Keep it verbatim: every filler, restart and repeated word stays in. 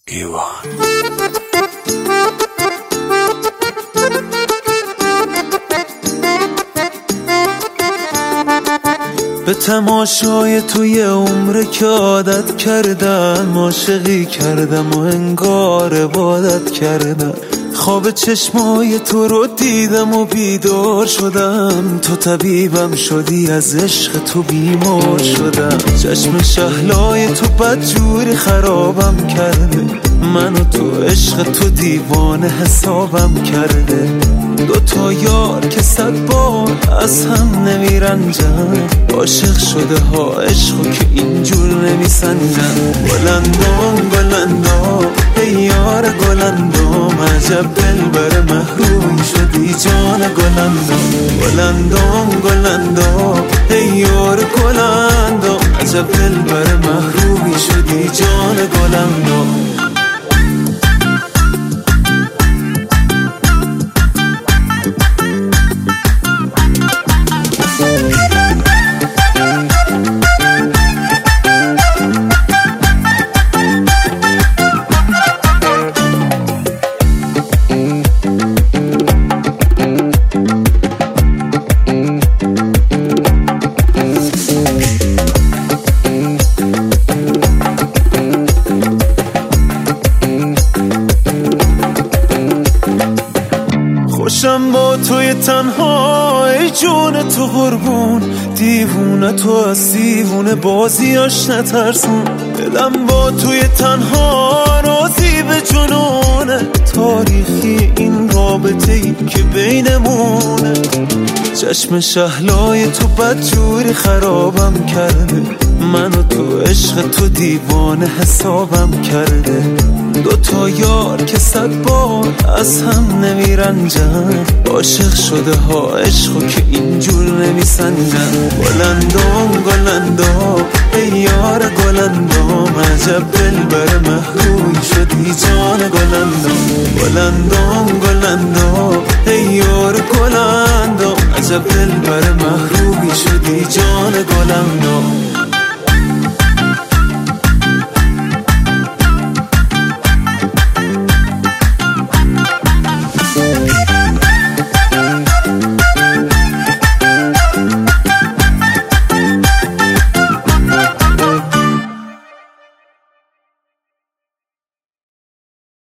ایوان به تماشای توی عمر که عادت کردم، عاشقی کردم و انگار عبادت کردم. خواب چشمای تو رو دیدم و بیدار شدم، تو طبیبم شدی، از عشق تو بیمار شدم. چشم شهلای تو بدجوری خرابم کرده، من و تو عشق تو دیوانه حسابم کرده. دو تا یار که صد بار از هم نمیرنجن، عاشق شده ها عشقو که اینجور نمیسنجن. گلندام گلندام ای یار گلندام، عجب دلبر محرومی شدی جان گلندام. گلندام گلندام ای یار گلندام، عجب دلبر محرومی شدی جان گلندام. خوشم با توی تنها ای جون تو قربون، دیوونه تو از دیوونه بازیاش نترسون. دلم با توی تنها راضی به جنونه، تاریخی این رابطه ای که بینمونه. چشم شهلای تو بدجوری خرابم کرده، من و تو عشق تو دیوانه حسابم کرده. دو تا یار که صد بار از هم نمیرنجن، عاشق شده ها عشقو که اینجور نمیسنجن. گلندام گلندام ای یار گلندام، عجب دلبر محرومی شدی جان گلندام. گلندام گلندام ای یار گلندام، عجب دلبر محرومی شدی جان گلندام.